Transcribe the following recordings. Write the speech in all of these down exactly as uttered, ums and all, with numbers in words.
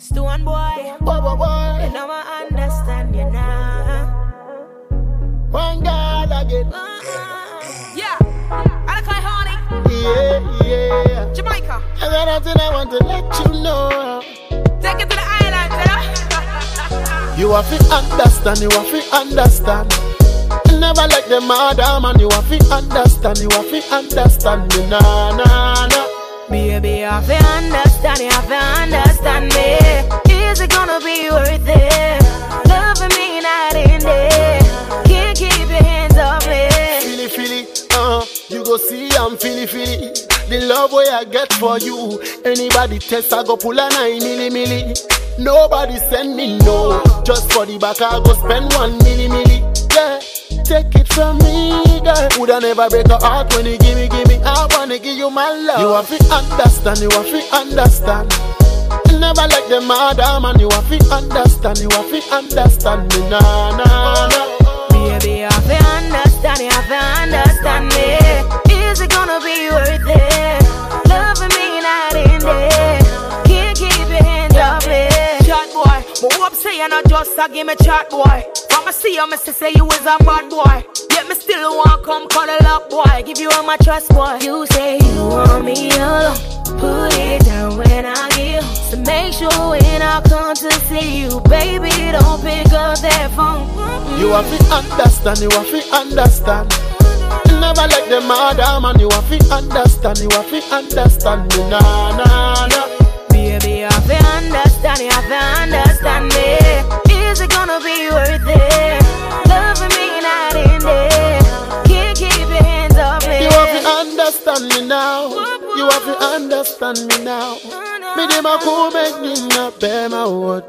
Stone boy, boy, boy, boy. You know I understand you now. One God again. Uh-uh. Yeah, I call honey. Yeah, yeah. Jamaica. And then I I want to let you know. Take it to the island, yeah. You have to understand, you have to understand. Never like the madam, and you have to understand, you have to understand me, nah, nah, nah. Baby, you have to understand, you have to understand me. Is it gonna be worth it? Loving me night and day. Can't keep your hands off me. Feely, feely, uh, you go see I'm feely, feely. The love way I get for you. Anybody test, I go pull a nine milli, milli. Nobody send me no. Just for the back, I go spend one milli, milli. Yeah, take it from me, girl. Woulda never break a heart when you give me, give me. I wanna give you my love. You have to understand, you have to understand. Never like the madam, and you have to understand, you have to understand me, nah, nah, nah. Baby, you have to understand, you have to understand me. Is it gonna be worth it? Loving me night and day. Can't keep your hands off me. Chat boy, but hope say you're not just a give me chat boy. From I see you, me say you is a bad boy. Yet me still want come cuddle up boy. Give you all my trust boy. You say you want me alone. Put it down when I give. So make sure when I come to see you, baby, don't pick up that phone. You have to understand, you have to understand. Never like the madam, and you have to understand, you have to understand me, nah, nah, nah. Baby, you have to understand, you have to understand me. Is it gonna be worth it? Loving me night and day. Can't keep your hands off me. You have to understand me now. You have to understand me now. Me dem a cool make me not bear my water.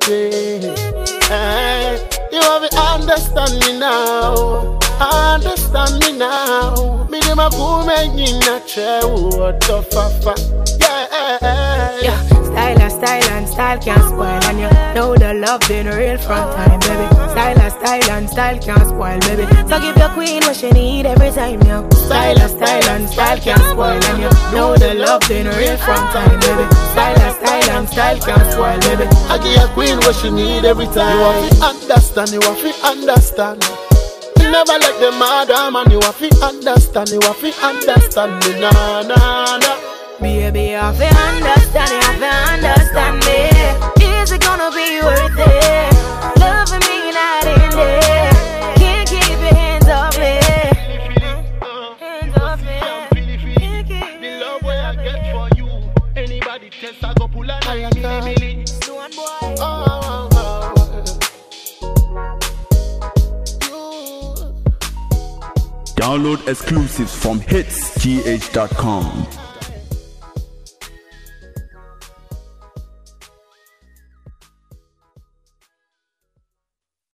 Hey, you have to understand me now. Understand me now. Me dem a cool make me not share water, fa. Yeah, yeah. Style and style and style can't spoil, and you know the love been real from time, baby. Style and style and style can't spoil, baby. So give your queen what she need every time, yo. Style and style and style can't spoil, and you know the love been real from time, baby. Style and style and style can't spoil, baby. I give your queen what she need every time. You have to understand, you have to understand. Never like the madam, and you have to understand, you have to understand me, nah, nah, nah. Baby, you have to understand, you have to understand me. Is it gonna be worth it? Loving me night and day. Can't keep your hands off me. Hands off me. The love way I get for you. Anybody test, I go pull a nine milli, milli. Stone boy. Oh, oh, oh. Download exclusives from hits g h dot com.